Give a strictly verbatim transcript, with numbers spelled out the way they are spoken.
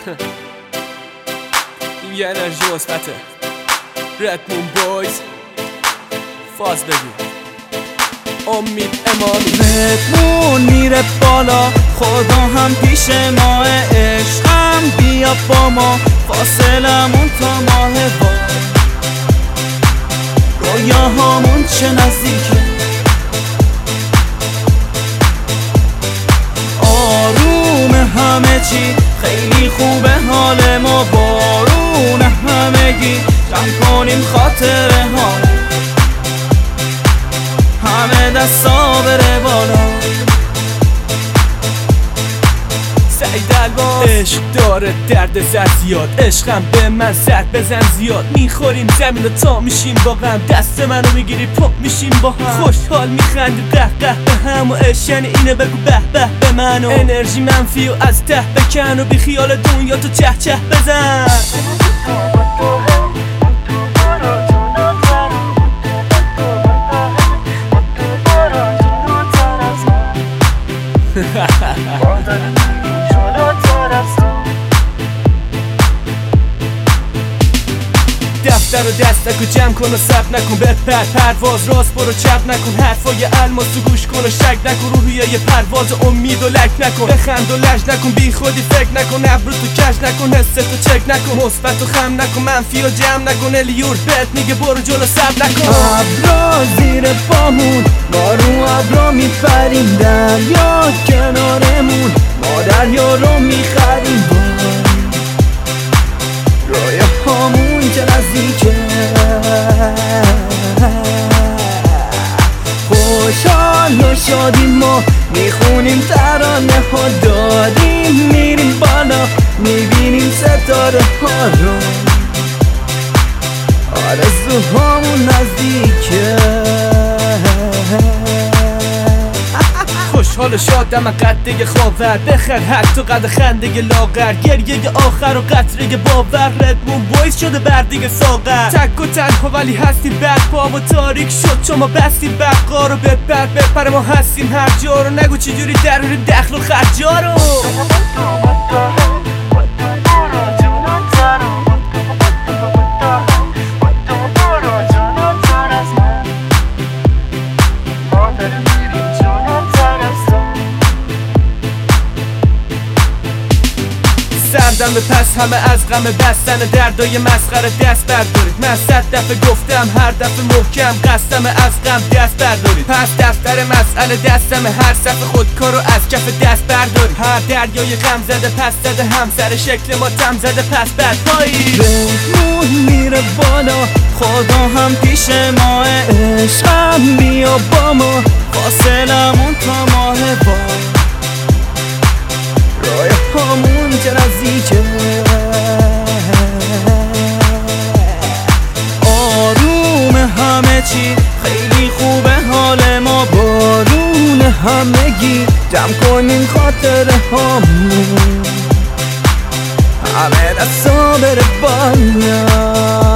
این یه انرژی مثبته. ردمون بویز فاز بگی امید امامی. ردمون میره بالا، خدا هم پیش ماه، عشقم بیا با ما، فاصلمون تا ماه با رویاهامون چه نزدیکه، آروم همه چی، خیلی خوبه حال ما، بارون همگی جمع کنیم خاطره ها، همه دستا بره بالا. سعید الباس عشق داره درد سر زیاد، عشقم به من سر بزن زیاد، میخوریم زمین و تا میشیم با غم، دست منو میگیری پا میشیم با هم، خوشحال میخندی قه قه به هم، و عشق یعنی اینه بگو به به به منو، انرژی منفی و از ته بکن و بی خیال دنیا تو چه چه بزن. دفتر و دستکو جمع کن و ثبت نکن، بپر پرواز راست برو چپ نکن، حرفای الماس تو گوش کن و شک نکن، روحیه یه پرواز امید و لک نکن، بخند و لج نکن، بی خودی فکر نکن، ابرو تو کش نکن، حستو چک نکن، مثبت و خم نکن، منفی و جمع نکن، الیور بهت میگه برو جلو صبر نکن. ابرا زیر پامون، ما رو ابرا میپریم، دریا کنارمون، ما دریا رو میخریم، رویه هامون که نزدیکه، خوشحال و شادیم، ما میخونیم ترانه ها، داریم میریم بالا، میبینیم ستاره ها رو، آرزوهامون نزدیکه، خوشحال و شادم قده خاور، بخر حق تو قد خنده لاغر، گریه آخر و قطره باور، ردمون بویز شده بردیگ ساغر، تک و تنها ولی هستیم برپا و تاریک شد چون ما بستیم بقا رو، بپر بپر ما هستیم هر جا رو، نگو چجوری دروریم دخل و خرجا رو. سردم به پس همه از غم بستن دردای مسخره دست بردارید، من صد دفعه گفتم هر دفعه محکم قسم از غم دست بردارید، پس دفتر مسئله دستم، هر صفحه خودکارو از کف دست بردارید، هر دریای غم زده پس زده هم سر شکل ما تم زده پس بد پایی. ردمون میره بالا، خدا هم پیش ماه، عشقم بیا با ما، فاصلمون تا ماه با رویاهامون که نزدیکه، آروم همه چی، خیلی خوبه حال ما، بارون همگی جمع کنیم خاطره هامون، همه دستا بره بالا.